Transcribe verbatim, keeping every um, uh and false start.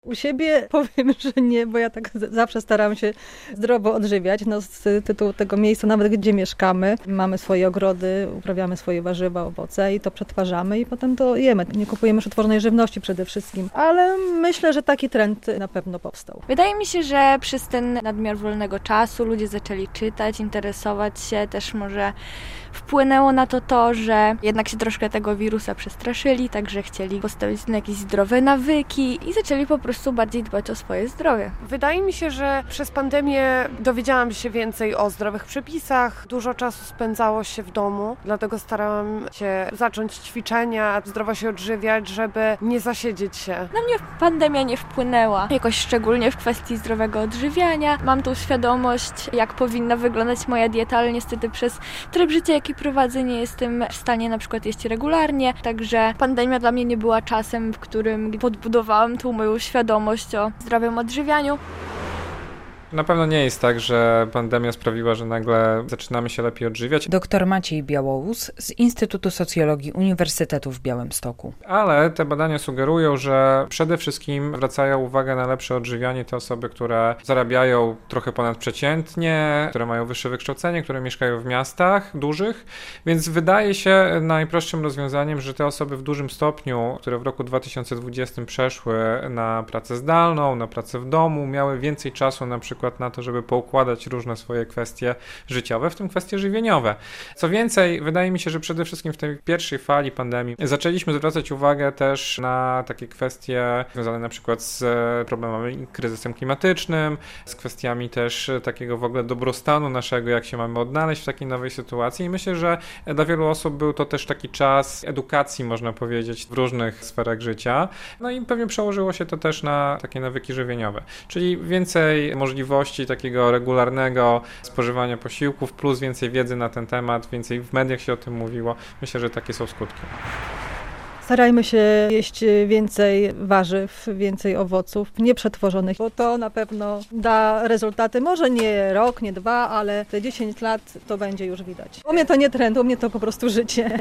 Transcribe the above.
U siebie powiem, że nie, bo ja tak z- zawsze staram się zdrowo odżywiać. No, z tytułu tego miejsca, nawet gdzie mieszkamy, mamy swoje ogrody, uprawiamy swoje warzywa, owoce i to przetwarzamy i potem to jemy. Nie kupujemy przetworzonej żywności przede wszystkim, ale myślę, że taki trend na pewno powstał. Wydaje mi się, że przez ten nadmiar wolnego czasu ludzie zaczęli czytać, interesować się, też może wpłynęło na to to, że jednak się troszkę tego wirusa przestraszyli, także chcieli postawić na jakieś zdrowe nawyki i zaczęli po prostu bardziej dbać o swoje zdrowie. Wydaje mi się, że przez pandemię dowiedziałam się więcej o zdrowych przepisach. Dużo czasu spędzało się w domu, dlatego starałam się zacząć ćwiczenia, zdrowo się odżywiać, żeby nie zasiedzieć się. Na mnie pandemia nie wpłynęła jakoś szczególnie w kwestii zdrowego odżywiania. Mam tą świadomość, jak powinna wyglądać moja dieta, ale niestety przez tryb życia, jaki prowadzę, nie jestem w stanie na przykład jeść regularnie, także pandemia dla mnie nie była czasem, w którym podbudowałam tą moją świadomość o zdrowym odżywianiu. Na pewno nie jest tak, że pandemia sprawiła, że nagle zaczynamy się lepiej odżywiać. Doktor Maciej Białołus z Instytutu Socjologii Uniwersytetu w Białymstoku. Ale te badania sugerują, że przede wszystkim zwracają uwagę na lepsze odżywianie te osoby, które zarabiają trochę ponadprzeciętnie, które mają wyższe wykształcenie, które mieszkają w miastach dużych, więc wydaje się najprostszym rozwiązaniem, że te osoby w dużym stopniu, które w roku dwa tysiące dwudziestym przeszły na pracę zdalną, na pracę w domu, miały więcej czasu na przykład na to, żeby poukładać różne swoje kwestie życiowe, w tym kwestie żywieniowe. Co więcej, wydaje mi się, że przede wszystkim w tej pierwszej fali pandemii zaczęliśmy zwracać uwagę też na takie kwestie związane na przykład z problemami, kryzysem klimatycznym, z kwestiami też takiego w ogóle dobrostanu naszego, jak się mamy odnaleźć w takiej nowej sytuacji i myślę, że dla wielu osób był to też taki czas edukacji, można powiedzieć, w różnych sferach życia. No i pewnie przełożyło się to też na takie nawyki żywieniowe, czyli więcej możliwości takiego regularnego spożywania posiłków, plus więcej wiedzy na ten temat, więcej w mediach się o tym mówiło. Myślę, że takie są skutki. Starajmy się jeść więcej warzyw, więcej owoców nieprzetworzonych, bo to na pewno da rezultaty. Może nie rok, nie dwa, ale te dziesięć lat to będzie już widać. U mnie to nie trend, u mnie to po prostu życie.